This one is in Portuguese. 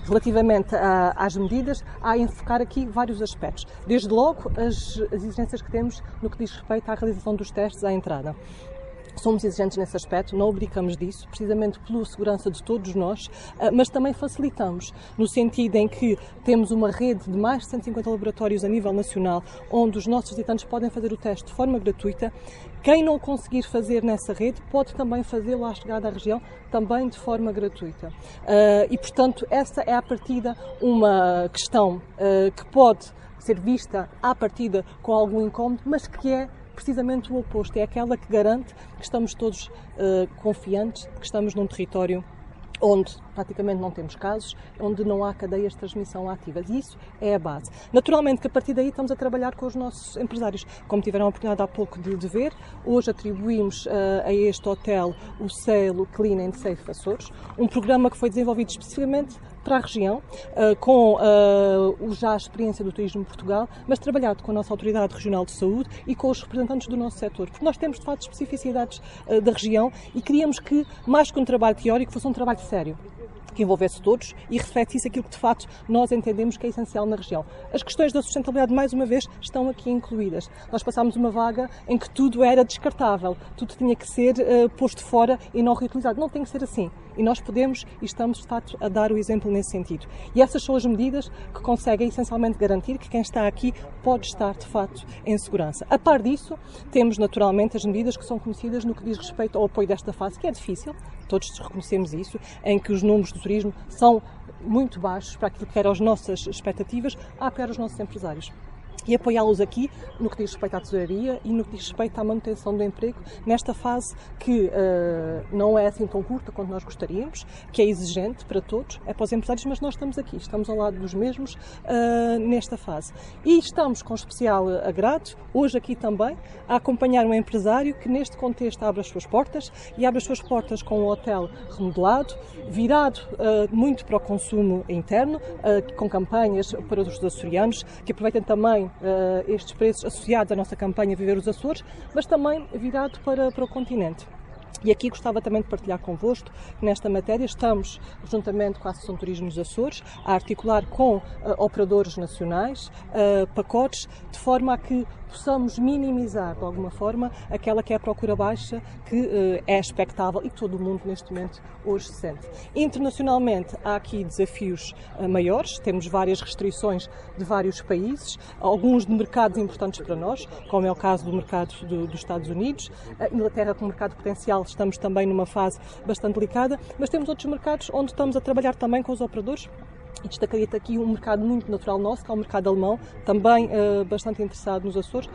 Relativamente às medidas, há a enfocar aqui vários aspectos. Desde logo, as exigências que temos no que diz respeito à realização dos testes à entrada. Somos exigentes nesse aspecto, não abdicamos disso, precisamente pela segurança de todos nós, mas também facilitamos, no sentido em que temos uma rede de mais de 150 laboratórios a nível nacional, onde os nossos visitantes podem fazer o teste de forma gratuita. Quem não conseguir fazer nessa rede, pode também fazê-lo à chegada à região, também de forma gratuita. E, portanto, essa é, à partida, uma questão que pode ser vista, à partida, com algum incómodo, mas que é precisamente o oposto, é aquela que garante que estamos todos confiantes, que estamos num território onde praticamente não temos casos, onde não há cadeias de transmissão ativas. E isso é a base. Naturalmente que a partir daí estamos a trabalhar com os nossos empresários. Como tiveram a oportunidade há pouco de ver, hoje atribuímos a este hotel o selo Clean and Safe Açores, um programa que foi desenvolvido especificamente para a região, com já a experiência do Turismo de Portugal, mas trabalhado com a nossa Autoridade Regional de Saúde e com os representantes do nosso setor, porque nós temos de facto especificidades da região e queríamos que, mais que um trabalho teórico, fosse um trabalho sério, que envolvesse todos e refletisse aquilo que de facto nós entendemos que é essencial na região. As questões da sustentabilidade, mais uma vez, estão aqui incluídas. Nós passámos uma vaga em que tudo era descartável, tudo tinha que ser posto fora e não reutilizado. Não tem que ser assim. E nós podemos e estamos, de facto, a dar o exemplo nesse sentido. E essas são as medidas que conseguem, essencialmente, garantir que quem está aqui pode estar, de facto, em segurança. A par disso, temos, naturalmente, as medidas que são conhecidas no que diz respeito ao apoio desta fase, que é difícil, todos reconhecemos isso, em que os números do turismo são muito baixos para aquilo que eram as nossas expectativas, a apoiar os nossos empresários. E apoiá-los aqui no que diz respeito à tesouraria e no que diz respeito à manutenção do emprego, nesta fase que não é assim tão curta quanto nós gostaríamos, que é exigente para todos, é para os empresários, mas nós estamos aqui, estamos ao lado dos mesmos nesta fase. E estamos com especial agrado, hoje aqui também, a acompanhar um empresário que neste contexto abre as suas portas e abre as suas portas com um hotel remodelado, virado muito para o consumo interno, com campanhas para os açorianos, que aproveitem também estes preços associados à nossa campanha Viver os Açores, mas também virado para o continente. E aqui gostava também de partilhar convosco que nesta matéria estamos, juntamente com a Associação de Turismo dos Açores, a articular com operadores nacionais pacotes, de forma a que possamos minimizar, de alguma forma, aquela que é a procura baixa, que é expectável e que todo o mundo, neste momento, hoje sente. Internacionalmente, há aqui desafios maiores, temos várias restrições de vários países, alguns de mercados importantes para nós, como é o caso do mercado dos Estados Unidos, a Inglaterra com mercado potencial, estamos também numa fase bastante delicada, mas temos outros mercados onde estamos a trabalhar também com os operadores. E destacaria-te aqui um mercado muito natural nosso, que é o mercado alemão, também bastante interessado nos Açores,